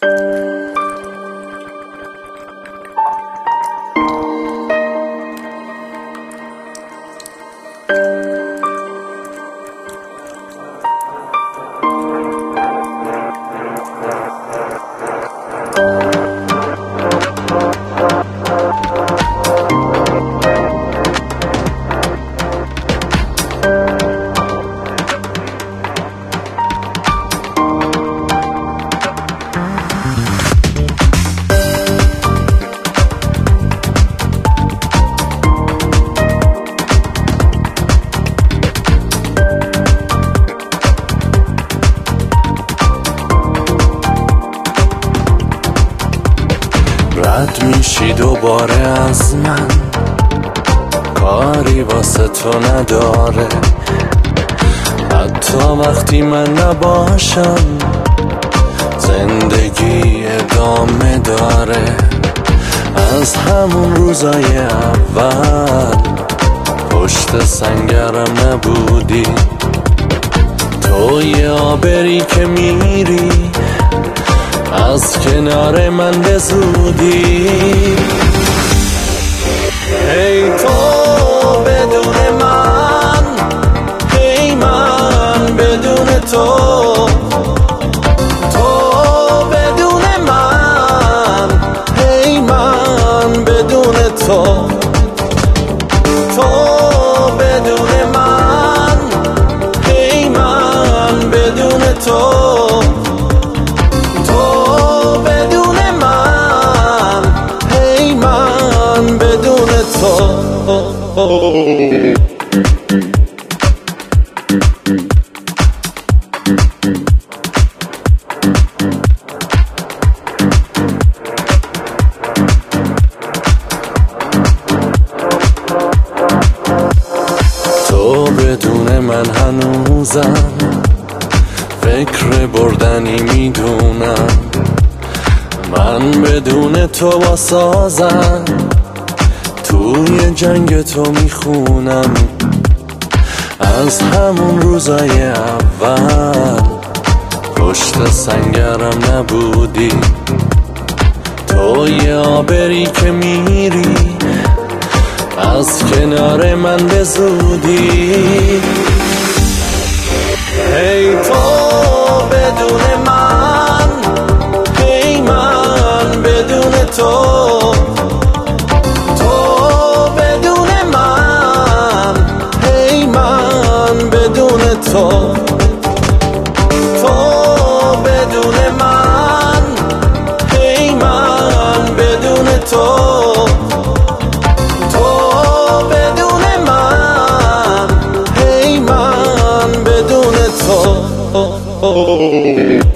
رد میشی دوباره از من، کاری واسه تو نداره. حتی وقتی من نباشم زندگی ادامه داره. از همون روزای اول پشت سنگرم نبودی، تو یه آبری که میری از کنار من به زودی. ای تو بدون من، ای من بدون تو، تو بدون من، ای من بدون تو، تو بدون من، ای من بدون تو، تو بدون من هنوزم فکر بردنی میدونم. من بدون تو با سازم توی جنگ تو میخونم. از همون روزای اول پشت سنگرم نبودی، تو یه آبری که میری از کنار من به زودی. ای تو بدون من، ای من بدون تو، تو بدون من، ای من بدون تو، تو بدون من، ای من بدون تو.